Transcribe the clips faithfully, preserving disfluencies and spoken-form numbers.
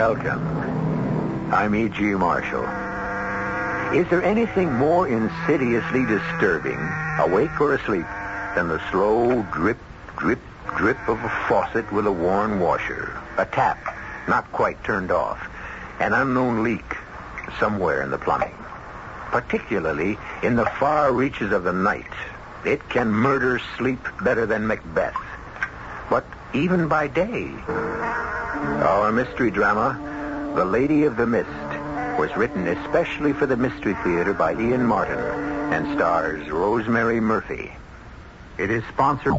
Welcome. I'm E G. Marshall. Is there anything more insidiously disturbing, awake or asleep, than the slow drip, drip, drip of a faucet with a worn washer? A tap, not quite turned off. An unknown leak somewhere in the plumbing. Particularly in the far reaches of the night. It can murder sleep better than Macbeth. But even by day. Our mystery drama, The Lady of the Mist, was written especially for the Mystery Theater by Ian Martin and stars Rosemary Murphy. It is sponsored...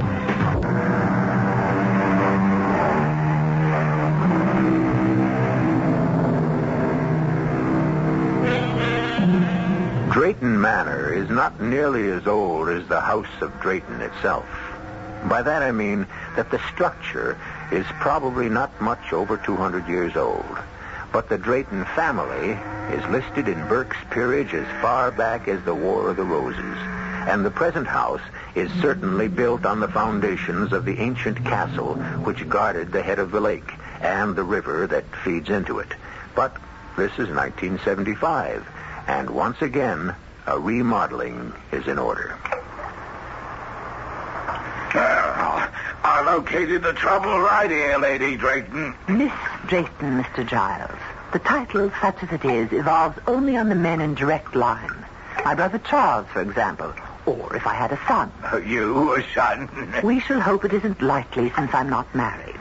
Drayton Manor is not nearly as old as the House of Drayton itself. By that I mean that the structure is probably not much over two hundred years old. But the Drayton family is listed in Burke's Peerage as far back as the War of the Roses. And the present house is certainly built on the foundations of the ancient castle which guarded the head of the lake and the river that feeds into it. But this is nineteen seventy-five, and once again, a remodeling is in order. Well, I located the trouble right here, Lady Drayton. Miss Drayton, Mister Giles. The title, such as it is, evolves only on the men in direct line. My brother Charles, for example. Or if I had a son. You, a son? We shall hope it isn't likely since I'm not married.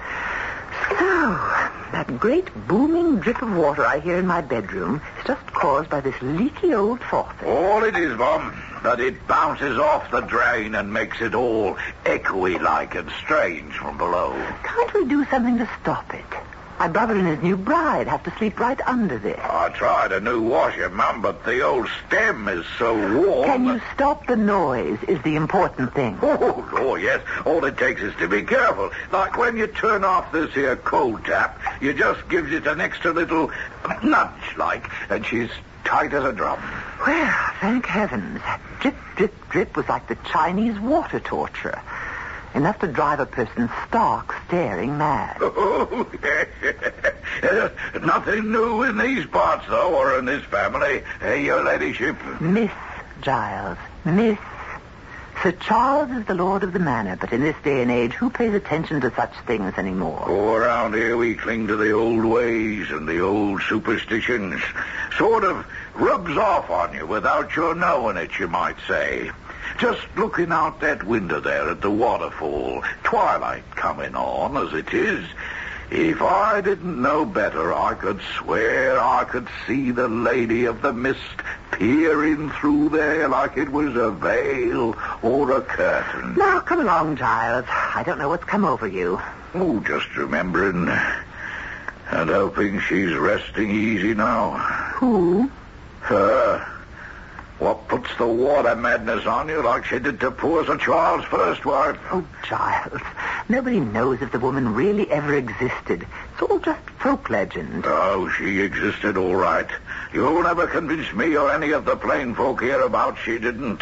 So, that great booming drip of water I hear in my bedroom is just caused by this leaky old faucet. All it is, Mom, that it bounces off the drain and makes it all echoey-like and strange from below. Can't we do something to stop it? My brother and his new bride have to sleep right under this. I tried a new washer, Mum, but the old stem is so warm. Can you stop the noise is the important thing. Oh, oh, yes. All it takes is to be careful. Like when you turn off this here cold tap, you just gives it an extra little nudge, like, and she's tight as a drum. Well, thank heavens. That drip, drip, drip was like the Chinese water torture. Enough to drive a person stark, staring mad. Oh, yes. Nothing new in these parts, though, or in this family. Hey, your ladyship. Miss Giles. Miss. Sir Charles is the lord of the manor, but in this day and age, who pays attention to such things anymore? Oh, around here we cling to the old ways and the old superstitions. Sort of rubs off on you without your knowing it, you might say. Just looking out that window there at the waterfall, twilight coming on as it is, if I didn't know better, I could swear I could see the Lady of the Mist peering through there like it was a veil or a curtain. Now, come along, Giles. I don't know what's come over you. Oh, just remembering and hoping she's resting easy now. Who? Her. What puts the water madness on you like she did to poor Sir Charles' first wife? Oh, Giles, nobody knows if the woman really ever existed. It's all just folk legend. Oh, she existed all right. You'll never convince me or any of the plain folk here about she didn't.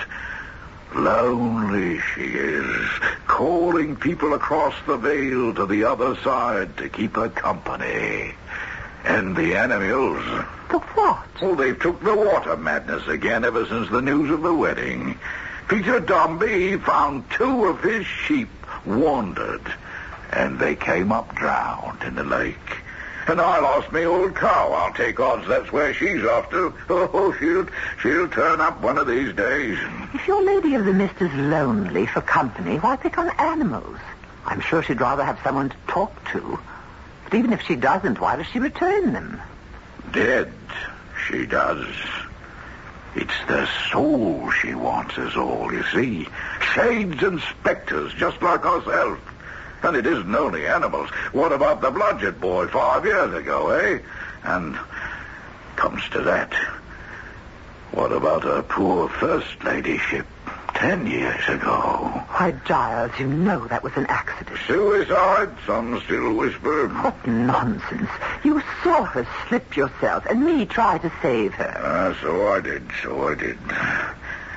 Lonely she is, calling people across the veil to the other side to keep her company. And the animals. The what? Oh, they've took the water madness again ever since the news of the wedding. Peter Dombey, he found two of his sheep wandered, and they came up drowned in the lake. And I lost me old cow. I'll take odds that's where she's off to. Oh, she'll, she'll turn up one of these days. If your Lady of the Mist is lonely for company, why pick on animals? I'm sure she'd rather have someone to talk to. But even if she doesn't, why does she return them? Dead, she does. It's their soul she wants is all, you see. Shades and specters, just like ourselves. And it isn't only animals. What about the Blodgett boy five years ago, eh? And comes to that, what about her poor first ladyship ten years ago? Why, Giles, you know that was an accident. Suicide, some still whisper. What nonsense. You saw her slip yourself, and me try to save her. Ah, so I did, so I did.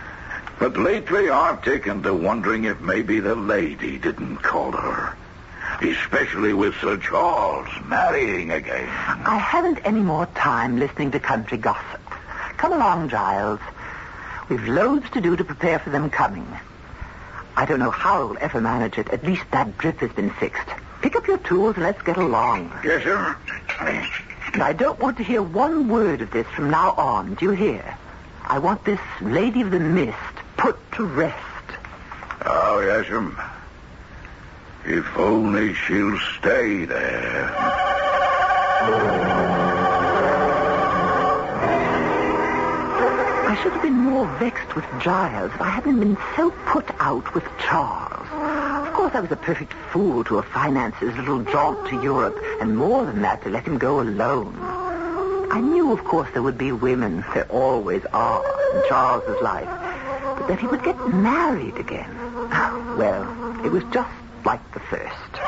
But lately I've taken to wondering if maybe the lady didn't call her. especially with Sir Charles marrying again. I haven't any more time listening to country gossip. Come along, Giles. We've loads to do to prepare for them coming. I don't know how we'll ever manage it. At least that drip has been fixed. Pick up your tools and let's get along. Yes, sir. And I don't want to hear one word of this from now on. Do you hear? I want this Lady of the Mist put to rest. Oh, yes, sir. If only she'll stay there. I should have been more vexed with Giles if I hadn't been so put out with Charles. Of course, I was a perfect fool to have financed his little jaunt to Europe, and more than that, to let him go alone. I knew, of course, there would be women. There always are in Charles's life. But that he would get married again. Well, it was just like the first.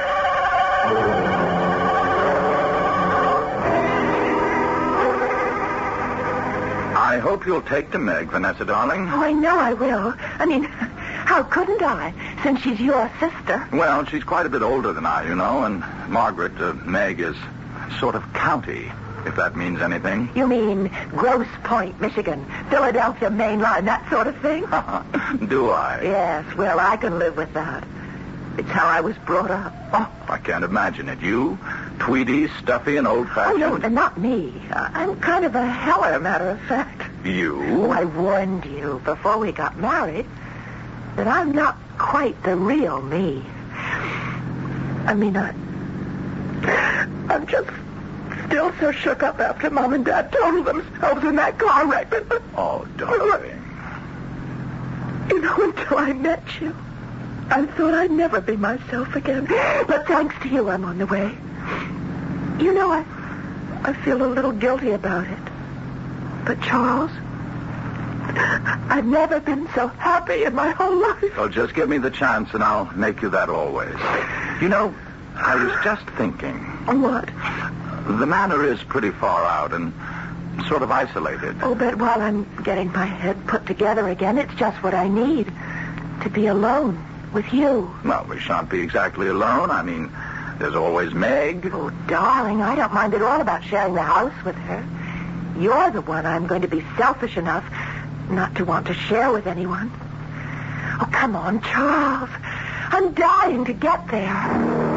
I hope you'll take to Meg, Vanessa, darling. Oh, I know I will. I mean, how couldn't I, since she's your sister? Well, she's quite a bit older than I, you know, and Margaret, uh, Meg, is sort of county, if that means anything. You mean Grosse Pointe, Michigan, Philadelphia Main Line, that sort of thing? Do I? Yes, well, I can live with that. It's how I was brought up. Oh, I can't imagine it. You, Tweedy, stuffy, and Oh, old-fashioned. no, not me. Uh, I'm kind of a heller, matter of fact. You? Oh, I warned you before we got married that I'm not quite the real me. I mean, I... I'm just still so shook up after Mom and Dad totaled themselves in that car wreck. Oh, darling. You know, until I met you, I thought I'd never be myself again. But thanks to you, I'm on the way. You know, I, I feel a little guilty about it. But, Charles, I've never been so happy in my whole life. Well, just give me the chance, and I'll make you that always. You know, I was just thinking. What? The manor is pretty far out and sort of isolated. Oh, but while I'm getting my head put together again, it's just what I need. To be alone with you. Well, we shan't be exactly alone. I mean, there's always Meg. Oh, darling, I don't mind at all about sharing the house with her. You're the one I'm going to be selfish enough not to want to share with anyone. Oh, come on, Charles. I'm dying to get there.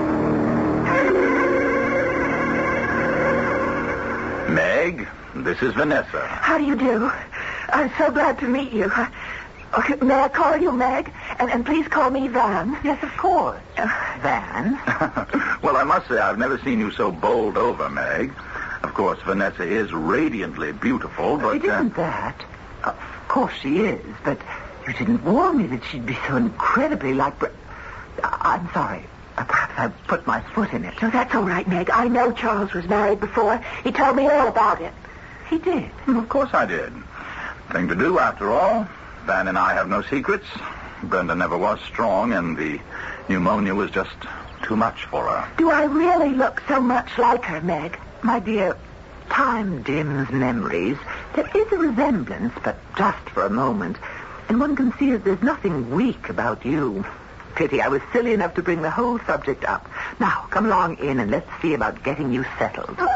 Meg, this is Vanessa. How do you do? I'm so glad to meet you. I, okay, may I call you Meg? And, and please call me Van. Yes, of course. Uh, Van? Well, I must say I've never seen you so bowled over, Meg. Of course, Vanessa is radiantly beautiful, but... It isn't uh... that. Of course she is, but you didn't warn me that she'd be so incredibly like... Br- I'm sorry. Perhaps I put my foot in it. No, that's all right, Meg. I know Charles was married before. He told me all about it. He did? Of course I did. Thing to do, after all. Van and I have no secrets. Brenda never was strong, and the pneumonia was just too much for her. Do I really look so much like her, Meg? My dear, time dims memories. There is a resemblance, but just for a moment. And one can see that there's nothing weak about you. Pity I was silly enough to bring the whole subject up. Now, come along in and let's see about getting you settled. But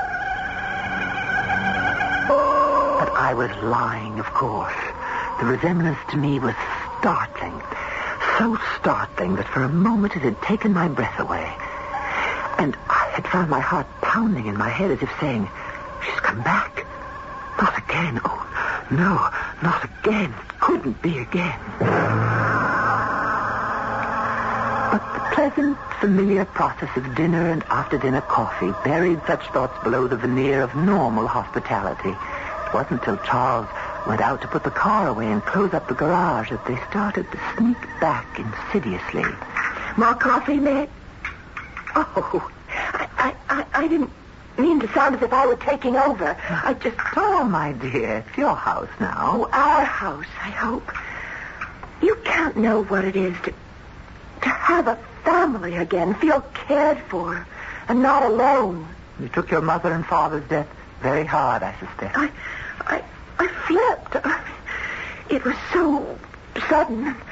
I was lying, of course. The resemblance to me was startling. So startling that for a moment it had taken my breath away. And I had found my heart pounding in my head as if saying, she's come back. Not again. Oh, no, not again. It couldn't be again. But the pleasant, familiar process of dinner and after-dinner coffee buried such thoughts below the veneer of normal hospitality. It wasn't till Charles went out to put the car away and close up the garage that they started to sneak back insidiously. More coffee, Meg? Oh, I, I, I, I didn't mean to sound as if I were taking over. I just... Oh, my dear, it's your house now. Oh, our house, I hope. You can't know what it is to... to have a family again, feel cared for, and not alone. You took your mother and father's death very hard, I suspect. I, I, I flipped. It was so sudden.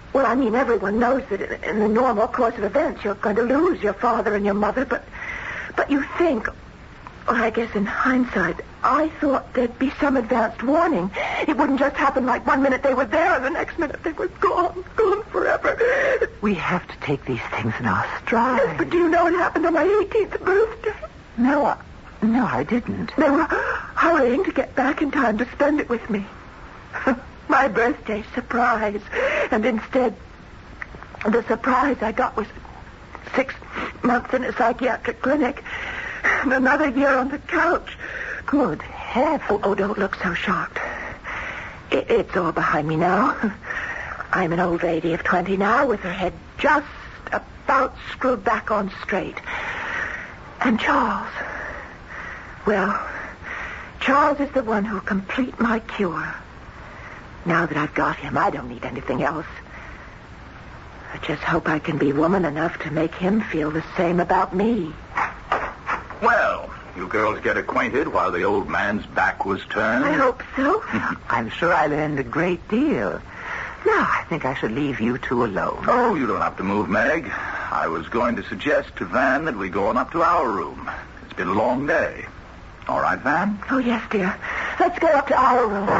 Well, I mean, everyone knows that in, in the normal course of events, you're going to lose your father and your mother, but, but you think, well, I guess in hindsight, I thought there'd be some advanced warning. It wouldn't just happen like one minute they were there and the next minute they were gone, gone forever. We have to take these things in our stride. Yes, but do you know what happened on my eighteenth birthday? No, I, no, I didn't. They were hurrying to get back in time to spend it with me. My birthday surprise. And instead, the surprise I got was six months in a psychiatric clinic and another year on the couch. Good heavens. Oh, oh, don't look so shocked. It, it's all behind me now. I'm an old lady of twenty now with her head just about screwed back on straight. And Charles, well, Charles is the one who'll complete my cure. Now that I've got him, I don't need anything else. I just hope I can be woman enough to make him feel the same about me. Well, you girls get acquainted while the old man's back was turned. I hope so. I'm sure I learned a great deal. Now, I think I should leave you two alone. Oh, you don't have to move, Meg. I was going to suggest to Van that we go on up to our room. It's been a long day. All right, Van? Oh, yes, dear. Let's go up to our room.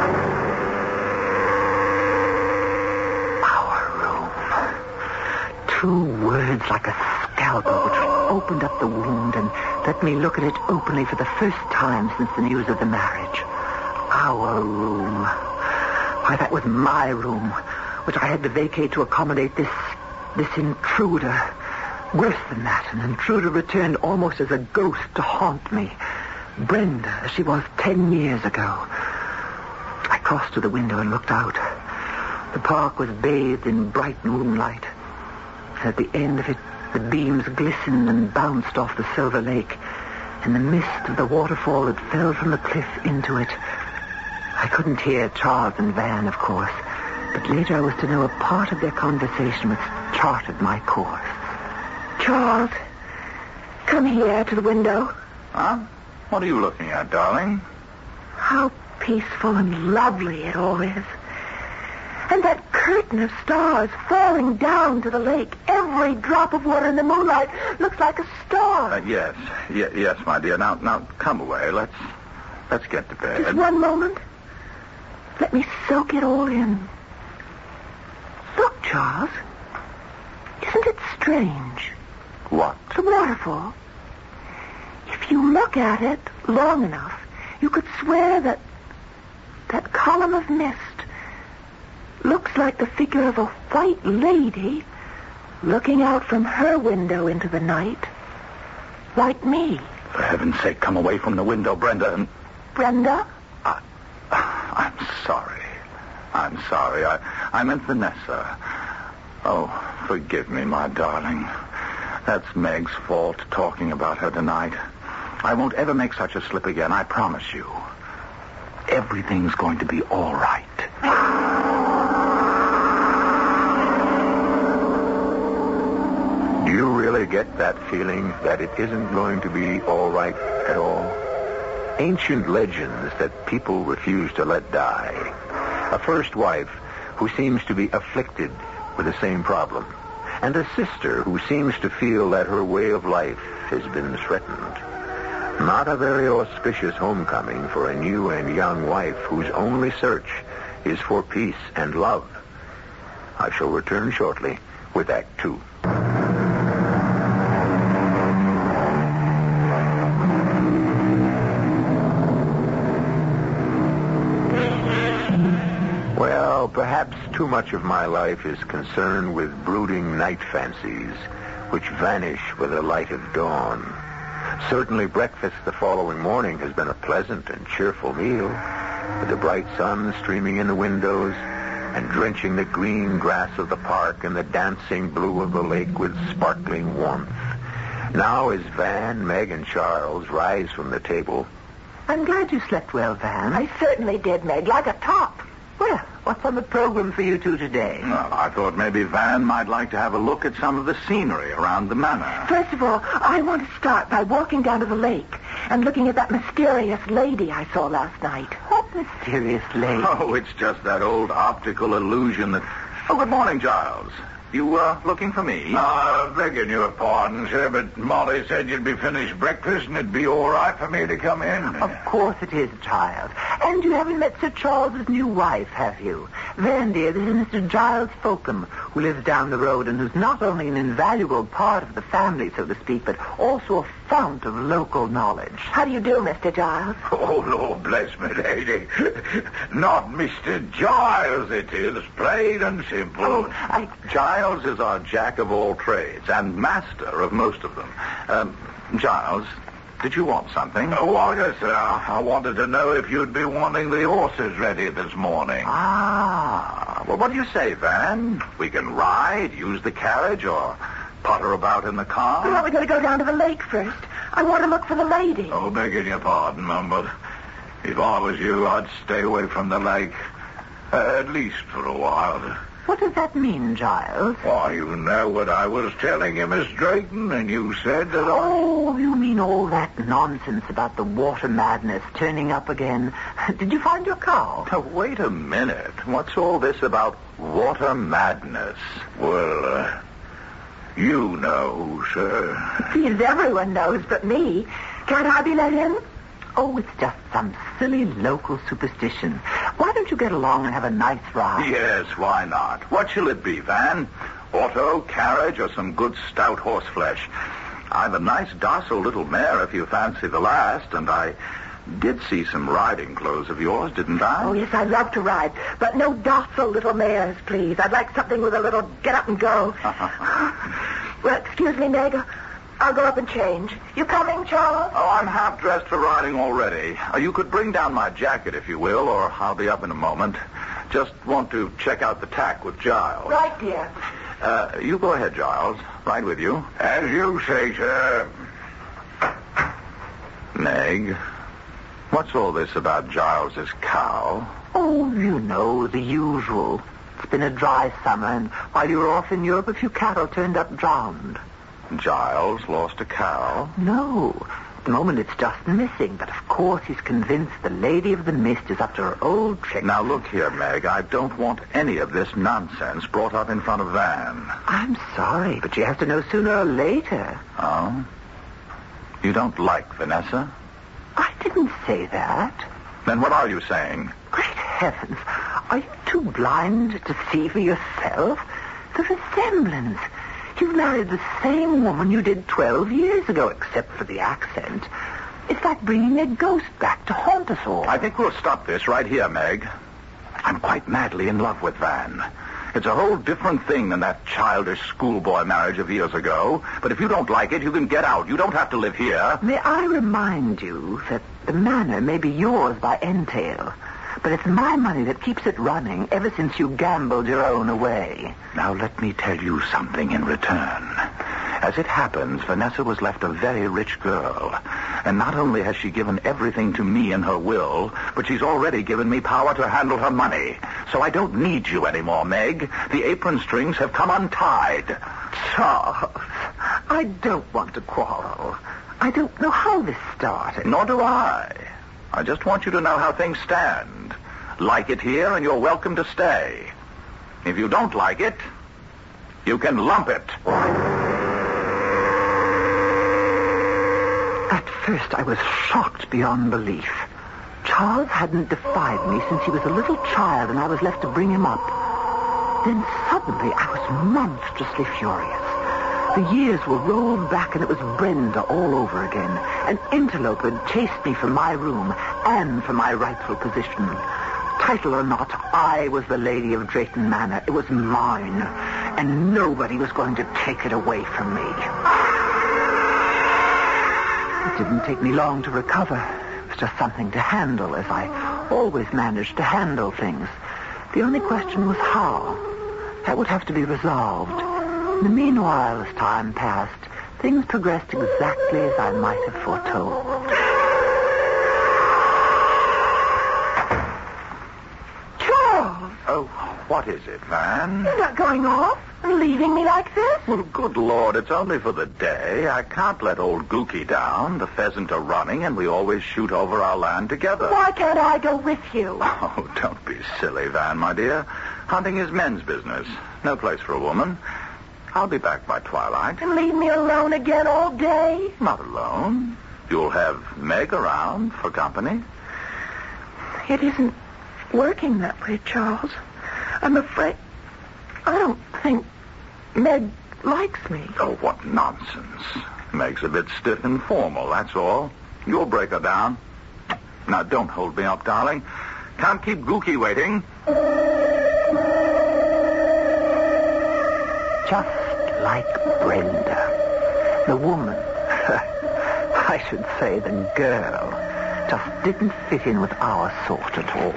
Our room. Two words like a scalpel which opened up the wound and let me look at it openly for the first time since the news of the marriage. Our room. Why, that was my room, which I had to vacate to accommodate this, this intruder. Worse than that, an intruder returned almost as a ghost to haunt me. Brenda, as she was ten years ago. I crossed to the window and looked out. The park was bathed in bright moonlight. At the end of it, the beams glistened and bounced off the silver lake, and the mist of the waterfall that fell from the cliff into it. I couldn't hear Charles and Van, of course, but later I was to know a part of their conversation which charted my course. Charles, come here to the window. Huh? What are you looking at, darling? How peaceful and lovely it all is. And that curtain of stars falling down to the lake. Every drop of water in the moonlight looks like a star. Uh, yes, y- yes, my dear. Now, now, come away. Let's, let's get to bed. Just one moment. Let me soak it all in. Look, Charles. Isn't it strange? What? The waterfall. If you look at it long enough, you could swear that that column of mist looks like the figure of a white lady looking out from her window into the night, like me. For heaven's sake, come away from the window, Brenda. And... Brenda? I, I'm sorry. I'm sorry. I, I meant Vanessa. Oh, forgive me, my darling. That's Meg's fault, talking about her tonight. I won't ever make such a slip again, I promise you. Everything's going to be all right. Do you really get that feeling that it isn't going to be all right at all? Ancient legends that people refuse to let die. A first wife who seems to be afflicted with the same problem. And a sister who seems to feel that her way of life has been threatened. Not a very auspicious homecoming for a new and young wife whose only search is for peace and love. I shall return shortly with Act Two. Well, perhaps too much of my life is concerned with brooding night fancies, which vanish with the light of dawn. Certainly breakfast the following morning has been a pleasant and cheerful meal, with the bright sun streaming in the windows and drenching the green grass of the park and the dancing blue of the lake with sparkling warmth. Now as Van, Meg, and Charles rise from the table... I'm glad you slept well, Van. I certainly did, Meg, like a top. Well, what's on the program for you two today? Well, I thought maybe Van might like to have a look at some of the scenery around the manor. First of all, I want to start by walking down to the lake and looking at that mysterious lady I saw last night. What mysterious lady? Oh, it's just that old optical illusion that Oh, good morning, Giles. You, uh, looking for me? Uh, begging your pardon, sir, but Molly said you'd be finished breakfast and it'd be all right for me to come in. Of course it is, child. And you haven't met Sir Charles's new wife, have you? Van, dear, this is Mister Giles Folkham, who lives down the road and who's not only an invaluable part of the family, so to speak, but also a fount of local knowledge. How do you do, Mister Giles? Oh, Lord bless me, lady. Not Mister Giles, it is, plain and simple. Oh, I... Giles is our jack of all trades and master of most of them. Um, Giles, did you want something? Oh, well, yes, sir. I wanted to know if you'd be wanting the horses ready this morning. Ah, well, what do you say, Van? We can ride, use the carriage, or potter about in the car? Well, we're going to go down to the lake first. I want to look for the lady. Oh, begging your pardon, Mum, but if I was you, I'd stay away from the lake, uh, at least for a while. What does that mean, Giles? Why, you know what I was telling you, Miss Drayton, and you said that I... Oh, you mean all that nonsense about the water madness turning up again. Did you find your cow? Now, wait a minute. What's all this about water madness? Well, uh, you know, sir. Seems everyone knows but me. Can't I be let in? Oh, it's just some silly local superstition. Why don't you get along and have a nice ride? Yes, why not? What shall it be, Van? Auto, carriage, or some good stout horse flesh? I've a nice docile little mare if you fancy the last, and I did see some riding clothes of yours, didn't I? Oh, yes, I'd love to ride, but no docile little mares, please. I'd like something with a little get up and go. Well, excuse me, Meg. I'll go up and change. You coming, Charles? Oh, I'm half dressed for riding already. Uh, you could bring down my jacket, if you will, or I'll be up in a moment. Just want to check out the tack with Giles. Right, dear. Uh, you go ahead, Giles. Right with you. As you say, sir. Meg, what's all this about Giles's cow? Oh, you know, the usual. It's been a dry summer, and while you were off in Europe, a few cattle turned up drowned. Giles lost a cow? No. At the moment, it's just missing. But, of course, he's convinced the Lady of the Mist is up to her old tricks. Now, look here, Meg. I don't want any of this nonsense brought up in front of Van. I'm sorry, but she has to know sooner or later. Oh? You don't like Vanessa? I didn't say that. Then what are you saying? Great heavens. Are you too blind to see for yourself? The resemblance. You married the same woman you did twelve years ago, except for the accent. It's like bringing a ghost back to haunt us all. I think we'll stop this right here, Meg. I'm quite madly in love with Van. It's a whole different thing than that childish schoolboy marriage of years ago. But if you don't like it, you can get out. You don't have to live here. May I remind you that the manor may be yours by entail, but it's my money that keeps it running ever since you gambled your own away. Now let me tell you something in return. As it happens, Vanessa was left a very rich girl. And not only has she given everything to me in her will, but she's already given me power to handle her money. So I don't need you anymore, Meg. The apron strings have come untied. Charles, I don't want to quarrel. I don't know how this started. Nor do I. I just want you to know how things stand. Like it here, and you're welcome to stay. If you don't like it, you can lump it. At first, I was shocked beyond belief. Charles hadn't defied me since he was a little child, and I was left to bring him up. Then suddenly, I was monstrously furious. The years were rolled back, and it was Brenda all over again. An interloper had chased me from my room and from my rightful position. Title or not, I was the Lady of Drayton Manor. It was mine, and nobody was going to take it away from me. It didn't take me long to recover. It was just something to handle, as I always managed to handle things. The only question was how. That would have to be resolved. In the meanwhile, as time passed, things progressed exactly as I might have foretold. Charles! Oh, what is it, Van? You're not going off and leaving me like this? Well, good Lord, it's only for the day. I can't let old Gookie down. The pheasant are running, and we always shoot over our land together. Why can't I go with you? Oh, don't be silly, Van, my dear. Hunting is men's business. No place for a woman. I'll be back by twilight. And leave me alone again all day? Not alone. You'll have Meg around for company. It isn't working that way, Charles. I'm afraid... I don't think Meg likes me. Oh, what nonsense. Meg's a bit stiff and formal, that's all. You'll break her down. Now, don't hold me up, darling. Can't keep Gookie waiting. Just like Brenda. The woman, I should say the girl, just didn't fit in with our sort at all.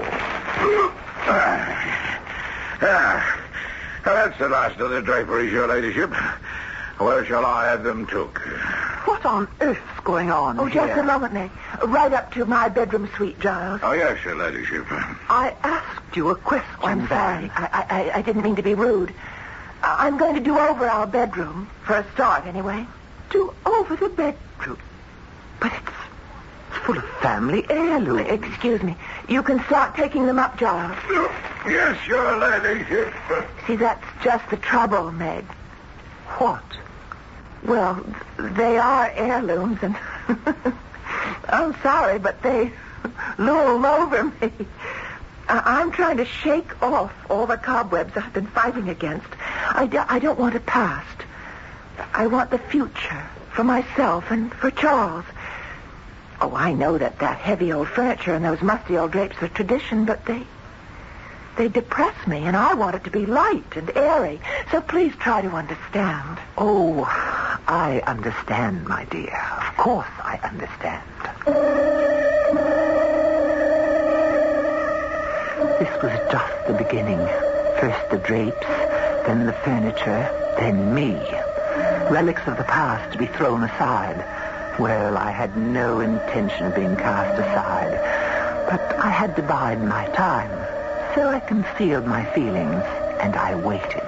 Ah, that's the last of the draperies, your ladyship. Where shall I have them took? What on earth's going on Oh, here? just a moment, Meg. Right up to my bedroom suite, Giles. Oh, yes, your ladyship. I asked you a question. Oh, I'm sorry. Van. I, I, I didn't mean to be rude. I- I'm going to do over our bedroom, for a start, anyway. Do over the bedroom. But it's full of family heirlooms. Excuse me. You can start taking them up, Giles. Yes, your ladyship. See, that's just the trouble, Meg. What? Well, they are heirlooms, and I'm sorry, but they loom over me. I- I'm trying to shake off all the cobwebs I've been fighting against. I, do- I don't want a past. I want the future for myself and for Charles. Oh, I know that that heavy old furniture and those musty old drapes are tradition, but they... They depress me, and I want it to be light and airy. So please try to understand. Oh, I understand, my dear. Of course I understand. This was just the beginning. First the drapes, then the furniture, then me. Relics of the past to be thrown aside. Well, I had no intention of being cast aside. But I had to bide my time. So I concealed my feelings, and I waited.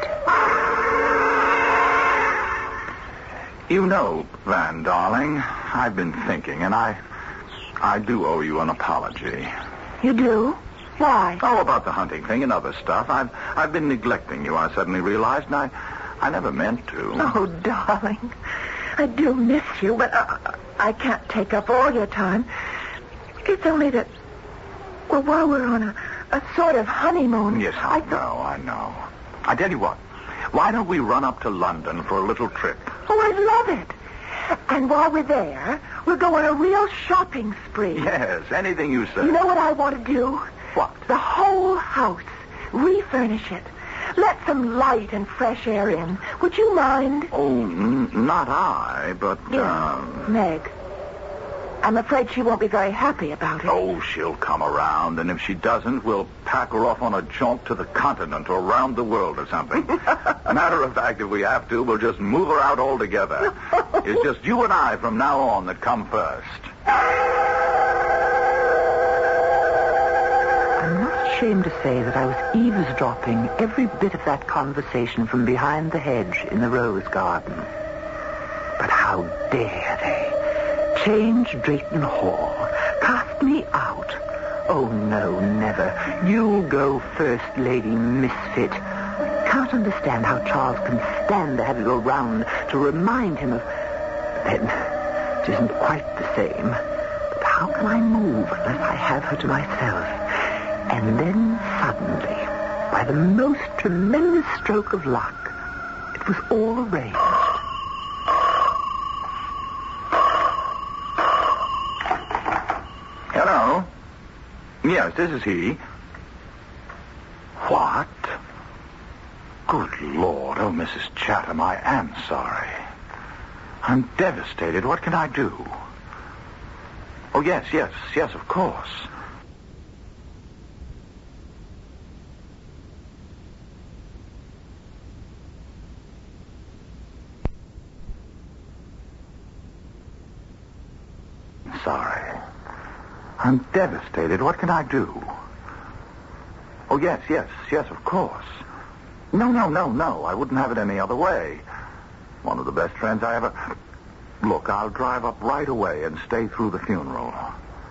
You know, Van, darling, I've been thinking, and I... I do owe you an apology. You do? Why? Oh, about the hunting thing and other stuff. I've I've been neglecting you, I suddenly realized, and I, I never meant to. Oh, darling. I do miss you, but I, I can't take up all your time. It's only that... Well, while we're on a... A sort of honeymoon. Yes, I, I know, thought... I know. I tell you what. Why don't we run up to London for a little trip? Oh, I'd love it. And while we're there, we'll go on a real shopping spree. Yes, anything you say. You know what I want to do? What? The whole house. Refurnish it. Let some light and fresh air in. Would you mind? Oh, n- not I, but... Yes, um... Meg. I'm afraid she won't be very happy about it. Oh, she'll come around, and if she doesn't, we'll pack her off on a jaunt to the continent or around the world or something. Matter of fact, if we have to, we'll just move her out altogether. It's just you and I from now on that come first. I'm not ashamed to say that I was eavesdropping every bit of that conversation from behind the hedge in the rose garden. But how dare they? Change Drayton Hall. Cast me out. Oh, no, never. You'll go first, Lady Misfit. Can't understand how Charles can stand to have you around to remind him of... Then, it isn't quite the same. But how can I move unless I have her to myself? And then, suddenly, by the most tremendous stroke of luck, it was all arranged. Hello? Yes, this is he. What? Good Lord. Oh, Missus Chatham, I am sorry. I'm devastated. What can I do? Oh, yes, yes, yes, of course. Sorry. I'm devastated. What can I do? Oh, yes, yes, yes, of course. No, no, no, no. I wouldn't have it any other way. One of the best friends I ever... Look, I'll drive up right away and stay through the funeral.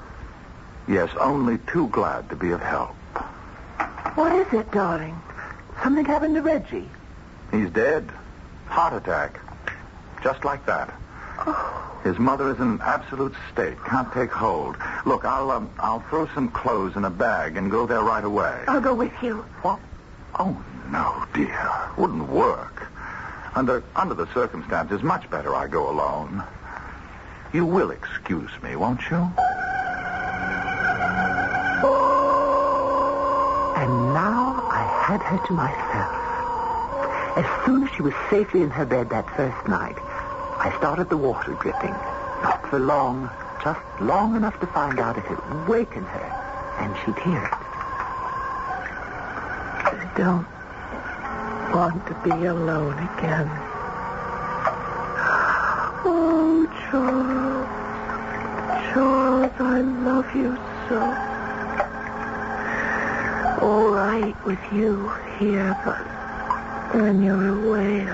Yes, only too glad to be of help. What is it, darling? Something happened to Reggie? He's dead. Heart attack. Just like that. Oh. His mother is in an absolute state. Can't take hold. Look, I'll um, I'll throw some clothes in a bag and go there right away. I'll go with you. What? Oh, no, dear. Wouldn't work. Under under the circumstances, much better I go alone. You will excuse me, won't you? And now I had her to myself. As soon as she was safely in her bed that first night, I started the water dripping. Not for long, just long enough to find out if it would waken her, and she'd hear it. I don't want to be alone again. Oh, Charles. Charles, I love you so. All right with you here, but when you're away...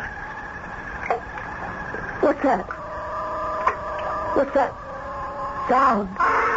What's that? What's that sound?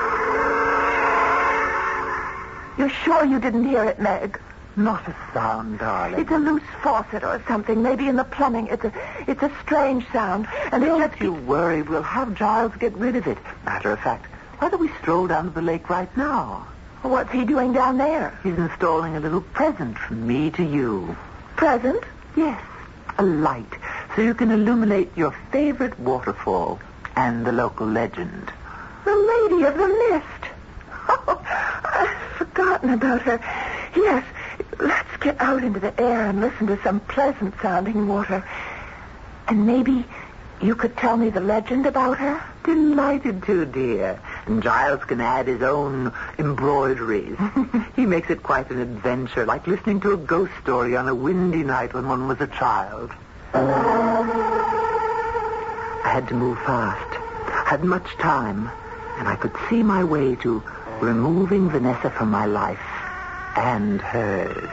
You're sure you didn't hear it, Meg? Not a sound, darling. It's a loose faucet or something, maybe in the plumbing. It's a it's a strange sound. And Don't it just you worry. We'll have Giles get rid of it. Matter of fact, why don't we stroll down to the lake right now? What's he doing down there? He's installing a little present from me to you. Present? Yes, a light, so you can illuminate your favorite waterfall and the local legend. The Lady of the Mist. Oh, I've forgotten about her. Yes, let's get out into the air and listen to some pleasant-sounding water. And maybe you could tell me the legend about her? Delighted to, dear. And Giles can add his own embroideries. He makes it quite an adventure, like listening to a ghost story on a windy night when one was a child. I had to move fast. Hadn't much time, and I could see my way to removing Vanessa from my life and hers.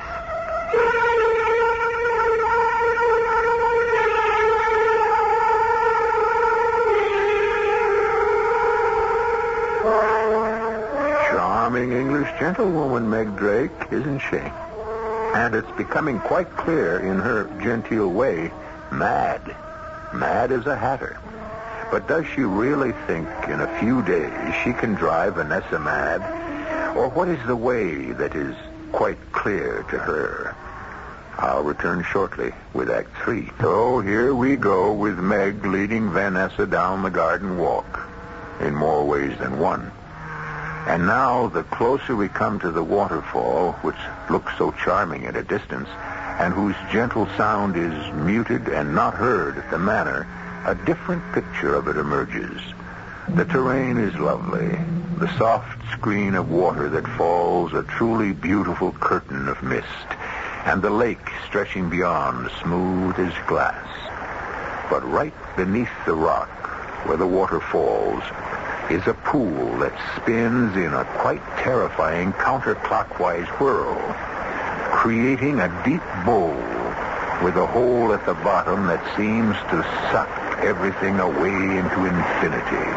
Charming English gentlewoman, Meg Drake, isn't she? And it's becoming quite clear in her genteel way, mad. Mad as a hatter. But does she really think in a few days she can drive Vanessa mad? Or what is the way that is quite clear to her? I'll return shortly with Act Three. So here we go with Meg leading Vanessa down the garden walk, in more ways than one. And now, the closer we come to the waterfall, which looks so charming at a distance, and whose gentle sound is muted and not heard at the manor, a different picture of it emerges. The terrain is lovely. The soft screen of water that falls a truly beautiful curtain of mist, and the lake stretching beyond, smooth as glass. But right beneath the rock, where the water falls, is a pool that spins in a quite terrifying counterclockwise whirl, creating a deep bowl with a hole at the bottom that seems to suck everything away into infinity.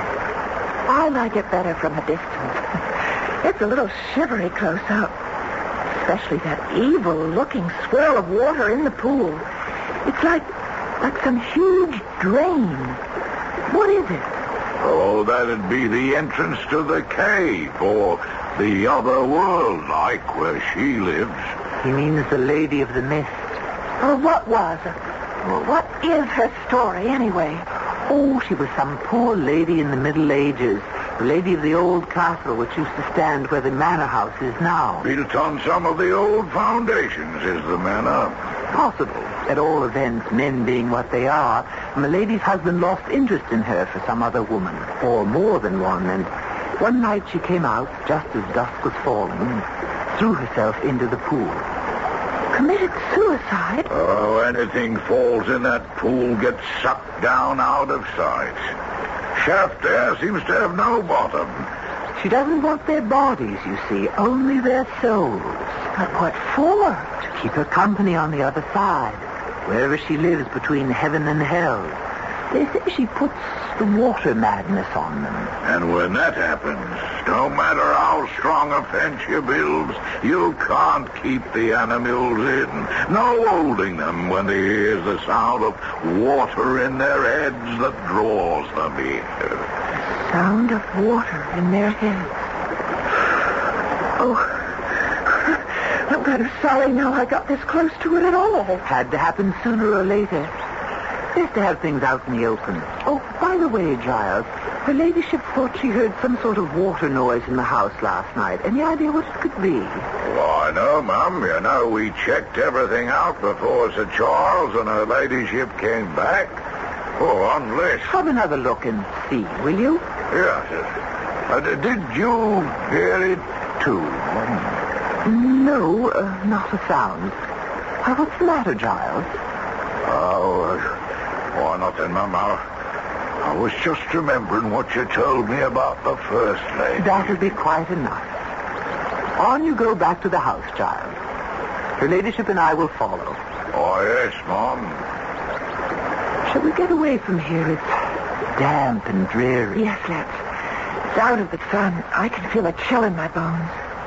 I like it better from a distance. It's a little shivery close up. Especially that evil-looking swirl of water in the pool. It's like, like some huge drain. What is it? Oh, that'd be the entrance to the cave, or the other world, like where she lives. He means the Lady of the Mist. Well, what was it? Well, what is her story, anyway? Oh, she was some poor lady in the Middle Ages. The lady of the old castle which used to stand where the manor house is now. Built on some of the old foundations is the manor. Possible. At all events, men being what they are, my lady's husband lost interest in her for some other woman, or more than one, and one night she came out, just as dusk was falling, and threw herself into the pool. Committed suicide? Oh, anything falls in that pool gets sucked down out of sight. Shaft there seems to have no bottom. She doesn't want their bodies, you see, only their souls. But what for? To keep her company on the other side, wherever she lives between heaven and hell. They say she puts the water madness on them. And when that happens, no matter how strong a fence you build, you can't keep the animals in. No holding them when they hear the sound of water in their heads that draws them here. Sound of water in their heads. Oh, I'm kind of sorry now I got this close to it at all. Had to happen sooner or later. Best to have things out in the open. Oh, by the way, Giles, her ladyship thought she heard some sort of water noise in the house last night. Any idea what it could be? Why, no, Mum. You know, we checked everything out before Sir Charles and her ladyship came back. Oh, unless... Have another look and see, will you? Yes. Uh, did you hear it, too? No, uh, not a sound. Uh, what's the matter, Giles? Oh, uh, oh, nothing, Mum. I, I was just remembering what you told me about the First Lady. That'll be quite enough. On you go back to the house, Giles. Her ladyship and I will follow. Oh, yes, Mum. Shall we get away from here? It's damp and dreary. Yes, let's. It's out of the sun. I can feel a chill in my bones.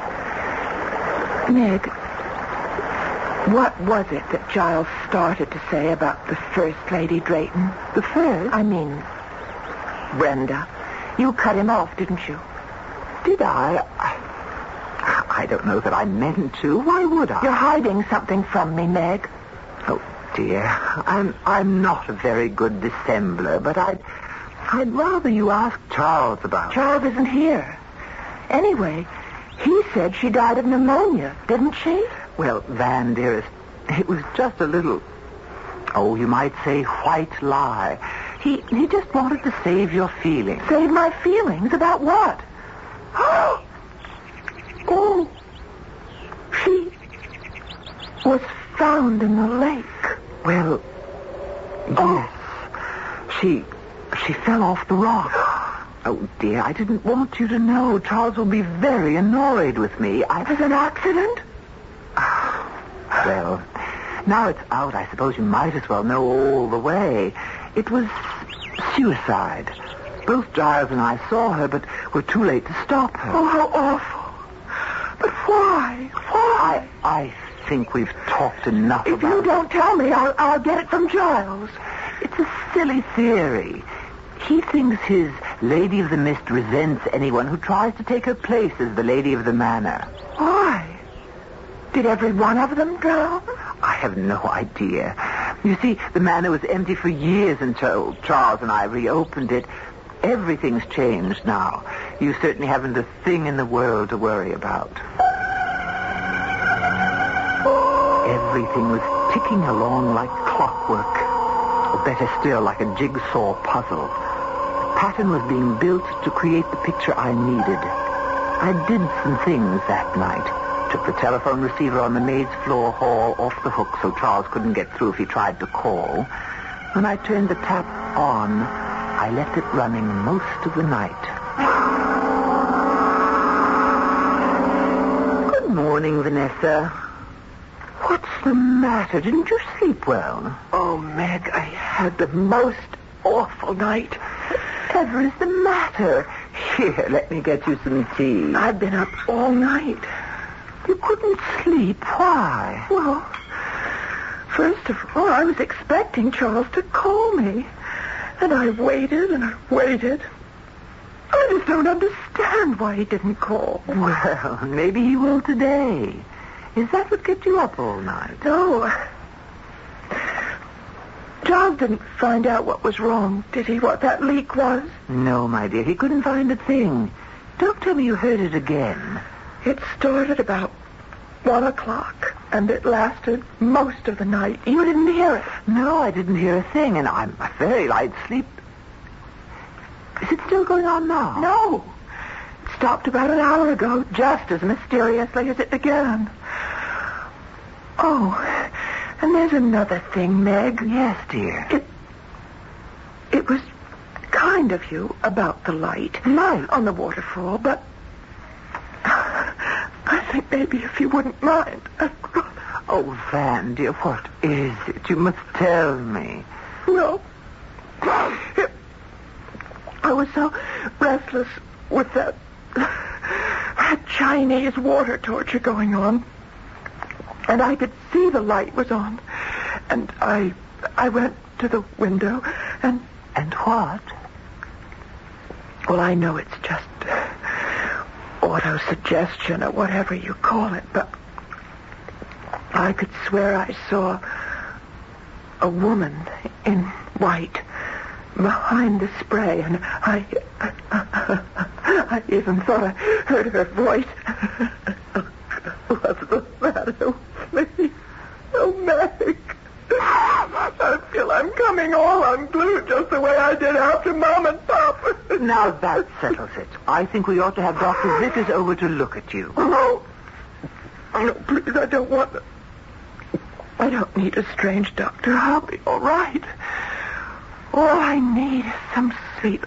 Meg, what was it that Giles started to say about the First Lady Drayton? The first? I mean, Brenda. You cut him off, didn't you? Did I? I? I don't know that I meant to. Why would I? You're hiding something from me, Meg. Oh, dear. I'm I'm not a very good dissembler, but I'd, I'd rather you ask Charles about it. Charles isn't here. Anyway, he said she died of pneumonia, didn't she? Well, Van, dearest, it was just a little, oh, you might say white lie. He he just wanted to save your feelings. Save my feelings? About what? Oh, she was found in the lake. Well, yes. Oh. She, she fell off the rock. Oh, dear, I didn't want you to know. Charles will be very annoyed with me. I... It was an accident? Well, now it's out, I suppose you might as well know all the way. It was suicide. Both Giles and I saw her, but were too late to stop her. Oh, how awful. But why? Why? I, I think we've talked enough if about you it. don't tell me, I'll, I'll get it from Giles. It's a silly theory. He thinks his Lady of the Mist resents anyone who tries to take her place as the Lady of the Manor. Why? Did every one of them drown? I have no idea. You see, the manor was empty for years until Charles and I reopened it. Everything's changed now. You certainly haven't a thing in the world to worry about. Everything was ticking along like clockwork. Or better still, like a jigsaw puzzle. The pattern was being built to create the picture I needed. I did some things that night. Took the telephone receiver on the maid's floor hall off the hook so Charles couldn't get through if he tried to call. When I turned the tap on, I left it running most of the night. Good morning, Vanessa. What's the matter? Didn't you sleep well? Oh, Meg, I had the most awful night. Whatever is the matter? Here, let me get you some tea. I've been up all night. You couldn't sleep. Why? Well, first of all, I was expecting Charles to call me. And I waited and I waited. I just don't understand why he didn't call. Well, maybe he will today. Is that what kept you up all night? No. Charles didn't find out what was wrong, did he? What that leak was? No, my dear. He couldn't find a thing. Don't tell me you heard it again. It started about one o'clock, and it lasted most of the night. You didn't hear it? No, I didn't hear a thing, and I'm a very light sleep. Is it still going on now? No. It stopped about an hour ago, just as mysteriously as it began. Oh, and there's another thing, Meg. Yes, dear. It, it was kind of you about the light. Light? On the waterfall, but I think maybe if you wouldn't mind, I'd rather... Oh, Van, dear, what is it? You must tell me. Well, I was so restless with that, that Chinese water torture going on. And I could see the light was on. And I I went to the window and... And what? Well, I know it's just auto-suggestion or whatever you call it, but I could swear I saw a woman in white behind the spray, and I... I even thought I heard her voice. What's the matter with me? Oh, Meg. I feel I'm coming all unglued just the way I did after Mom and Pop. Now that settles it. I think we ought to have Doctor Vickers over to look at you. Oh, no, please, I don't want... I don't need a strange doctor. I'll be all right. All I need is some sleep.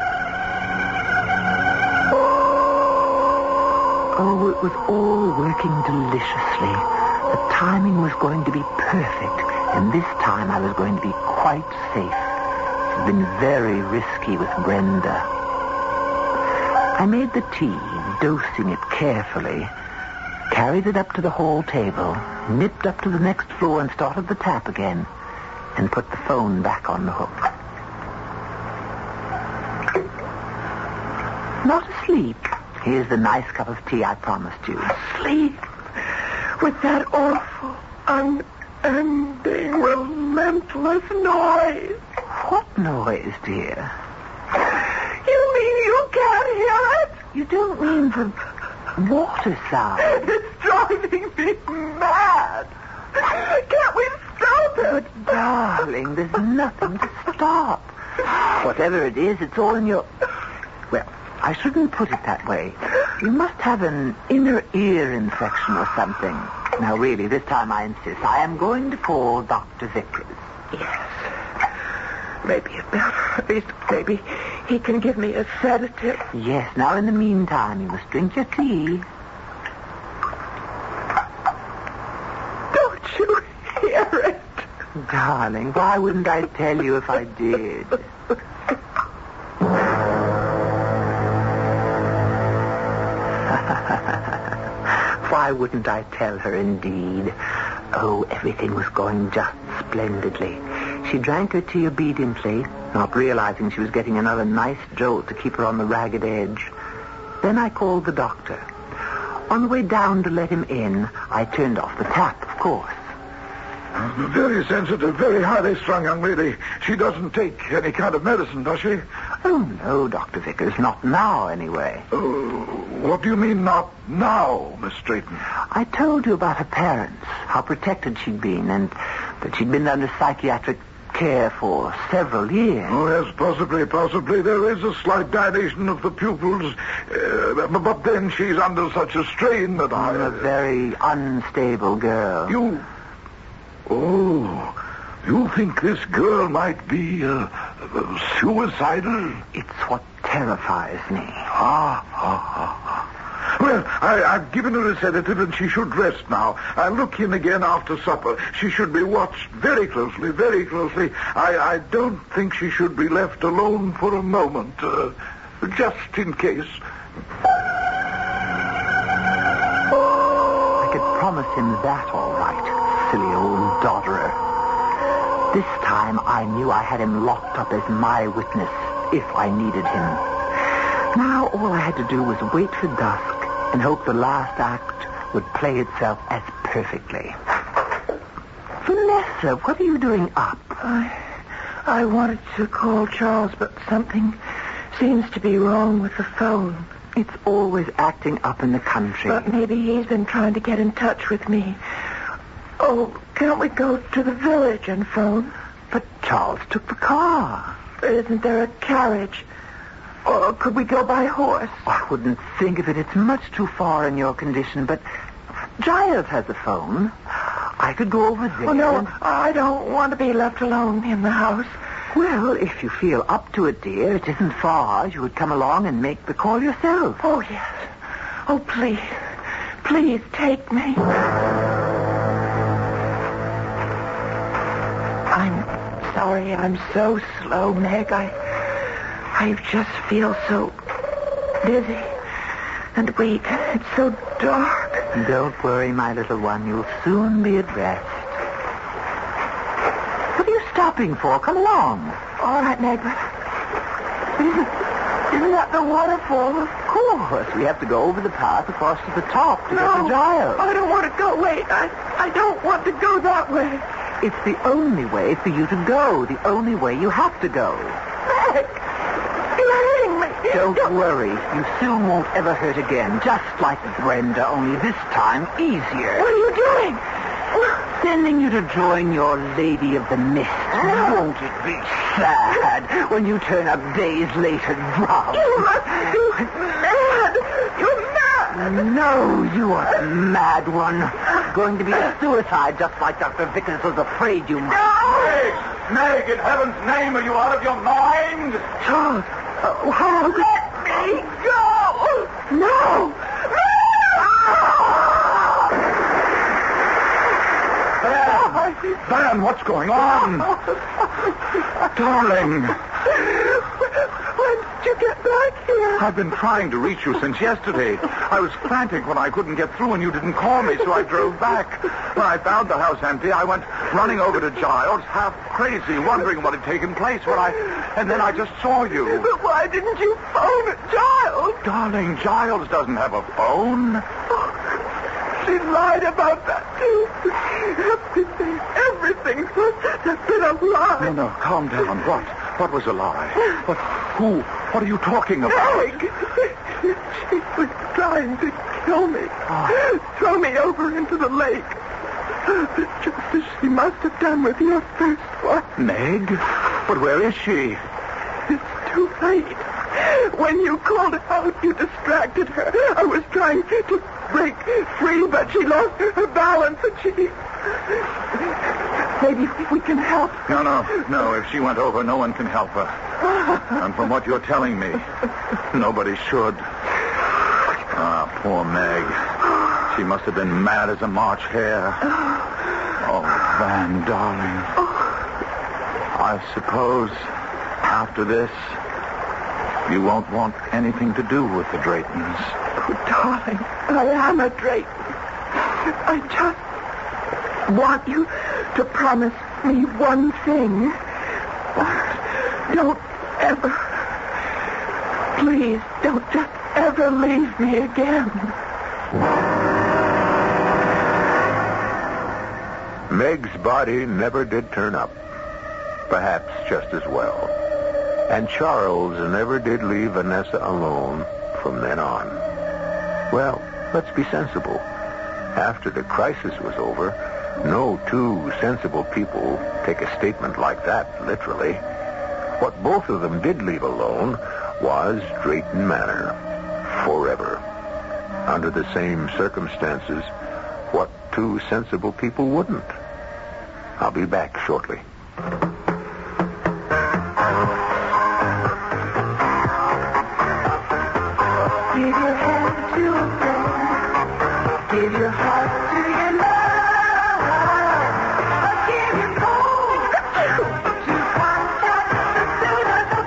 Oh, it was all working deliciously. The timing was going to be perfect, and this time I was going to be quite safe. It's been very risky with Brenda. I made the tea, dosing it carefully, carried it up to the hall table, nipped up to the next floor and started the tap again, and put the phone back on the hook. Not asleep. Here's the nice cup of tea I promised you. Sleep with that awful, unending, relentless noise. What noise, dear? You mean you can't hear it? You don't mean the water sound? It's driving me mad. Can't we stop it? But, darling, there's nothing to stop. Whatever it is, it's all in your... Well, I shouldn't put it that way. You must have an inner ear infection or something. Now, really, this time I insist. I am going to call Doctor Vickers. Yes. Maybe it better. At least maybe he can give me a sedative. Yes. Now, in the meantime, you must drink your tea. Don't you hear it? Darling, why wouldn't I tell you if I did? Why wouldn't I tell her, indeed? Oh, everything was going just splendidly. She drank her tea obediently, not realizing she was getting another nice jolt to keep her on the ragged edge. Then I called the doctor. On the way down to let him in, I turned off the tap, of course. Very sensitive, very highly strung young lady. She doesn't take any kind of medicine, does she? Oh, no, Doctor Vickers. Not now, anyway. Uh, what do you mean, not now, Miss Strayton? I told you about her parents, how protected she'd been, and that she'd been under psychiatric care for several years. Oh, yes, possibly, possibly. There is a slight dilation of the pupils, uh, but then she's under such a strain that I... I'm a very unstable girl. You... Oh, you think this girl might be uh, uh, suicidal? It's what terrifies me. Ah, ah, ah, ah. Well, I, I've given her a sedative and she should rest now. I'll look in again after supper. She should be watched very closely, very closely. I, I don't think she should be left alone for a moment, uh, just in case. I could promise him that, all right. Silly old dodderer. This time I knew I had him locked up as my witness if I needed him. Now all I had to do was wait for dusk and hope the last act would play itself as perfectly. Vanessa, what are you doing up? I, I wanted to call Charles, but something seems to be wrong with the phone. It's always acting up in the country. But maybe he's been trying to get in touch with me. Oh, can't we go to the village and phone? But Charles took the car. Isn't there a carriage? Or could we go by horse? I wouldn't think of it. It's much too far in your condition, but Giles has a phone. I could go over there. Oh, no, and... I don't want to be left alone in the house. Well, if you feel up to it, dear, it isn't far. You would come along and make the call yourself. Oh, yes. Oh, please. Please take me. I'm sorry I'm so slow, Meg. I I just feel so dizzy and weak. It's so dark. Don't worry, my little one. You'll soon be at rest. What are you stopping for? Come along. All right, Meg. Isn't, isn't that the waterfall? Of course. We have to go over the path across to the top to no, get the Giles. I don't want to go. Wait, I, I don't want to go that way. It's the only way for you to go. The only way you have to go. Meg, you're hurting me. Don't, don't worry. You soon won't ever hurt again. Just like Brenda, only this time easier. What are you doing? Sending you to join your Lady of the Mist. Oh. Won't it be sad when you turn up days later drunk? You must be mad. You're mad. No, you are the mad one. Going to be a suicide just like Doctor Vickers was afraid you might. No! Meg, in heaven's name, are you out of your mind? Charles, uh, how could... Let me go! No! Van, what's going on? Darling. When did you get back here? I've been trying to reach you since yesterday. I was frantic when I couldn't get through and you didn't call me, so I drove back. When I found the house empty, I went running over to Giles, half crazy, wondering what had taken place. When I, and then I just saw you. But why didn't you phone Giles? Darling, Giles doesn't have a phone. She lied about that, too. Everything, everything has been a lie. No, no, calm down. What? What was a lie? What? Who? What are you talking about? Meg! She was trying to kill me. Oh. Throw me over into the lake. Just as she must have done with your first one. Meg? But where is she? It's too late. When you called out, you distracted her. I was trying to break free, but she lost her balance and she... Maybe we can help. No, no, no. If she went over, no one can help her. And from what you're telling me, nobody should. Ah, poor Meg. She must have been mad as a March hare. Oh, Van, darling. I suppose after this, you won't want anything to do with the Draytons. Oh, darling, I am a Drayton. I just want you to promise me one thing. What? Don't ever, please, don't just ever leave me again. Meg's body never did turn up. Perhaps just as well. And Charles never did leave Vanessa alone from then on. Well, let's be sensible. After the crisis was over, no two sensible people take a statement like that literally. What both of them did leave alone was Drayton Manor. Forever. Under the same circumstances, what two sensible people wouldn't? I'll be back shortly. Give your hand to a friend. Give your heart to your love. Give your cold to contact. The sooner the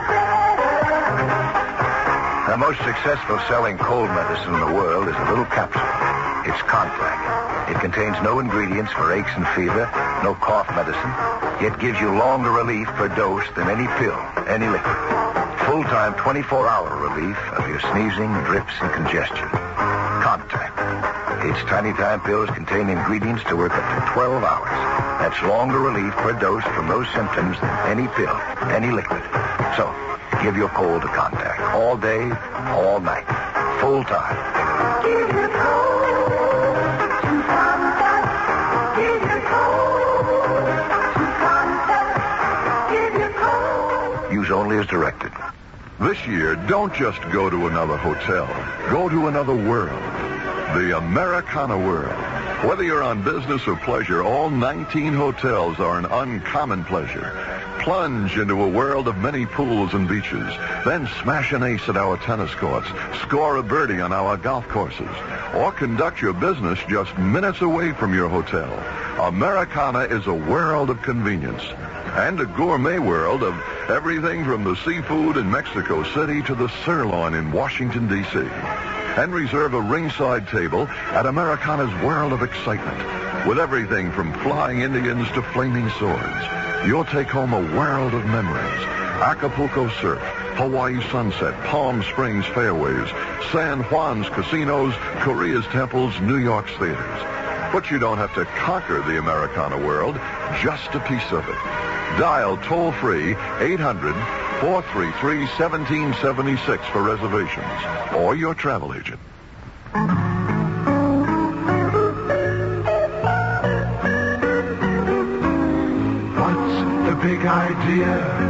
better. The most successful selling cold medicine in the world is a little capsule. It's Contact. It contains no ingredients for aches and fever, no cough medicine, yet gives you longer relief per dose than any pill, any liquid. Full-time twenty-four hour relief of your sneezing, drips, and congestion. Contact. Its tiny time pills contain ingredients to work up to twelve hours. That's longer relief per dose from those symptoms than any pill, any liquid. So, give your cold to Contact. All day, all night. Full-time. Give your cold to Contact. Give your cold to Contact. Give your cold. Use only as directed. This year, don't just go to another hotel. Go to another world. The Americana world. Whether you're on business or pleasure, all nineteen hotels are an uncommon pleasure. Plunge into a world of many pools and beaches. Then smash an ace at our tennis courts. Score a birdie on our golf courses. Or conduct your business just minutes away from your hotel. Americana is a world of convenience. and a gourmet world of everything from the seafood in Mexico City to the sirloin in Washington, D C And reserve a ringside table at Americana's World of Excitement. With everything from flying Indians to flaming swords, you'll take home a world of memories. Acapulco surf, Hawaii sunset, Palm Springs fairways, San Juan's casinos, Korea's temples, New York's theaters. But you don't have to conquer the Americana world, just a piece of it. Dial toll-free eight hundred, four three three, one seven seven six for reservations or your travel agent. What's the big idea?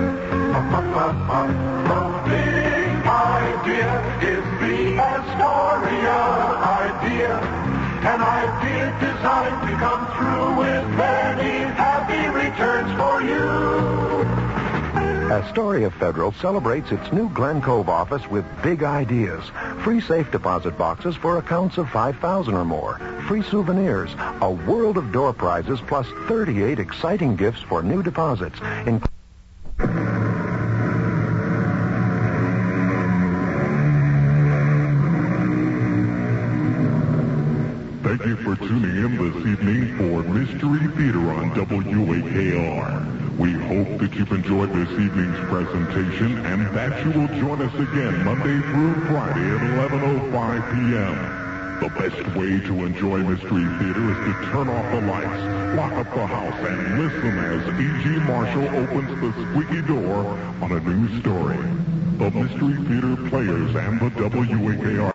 The big idea is the Astoria idea. An idea designed to come through with many happy returns for you. Astoria Federal celebrates its new Glen Cove office with big ideas. Free safe deposit boxes for accounts of five thousand or more. Free souvenirs. A world of door prizes plus thirty-eight exciting gifts for new deposits. In- Thank you for tuning in this evening for Mystery Theater on W A K R. We hope that you've enjoyed this evening's presentation and that you will join us again Monday through Friday at eleven oh five p.m. The best way to enjoy Mystery Theater is to turn off the lights, lock up the house, and listen as E G. Marshall opens the squeaky door on a new story. The Mystery Theater players and the W A K R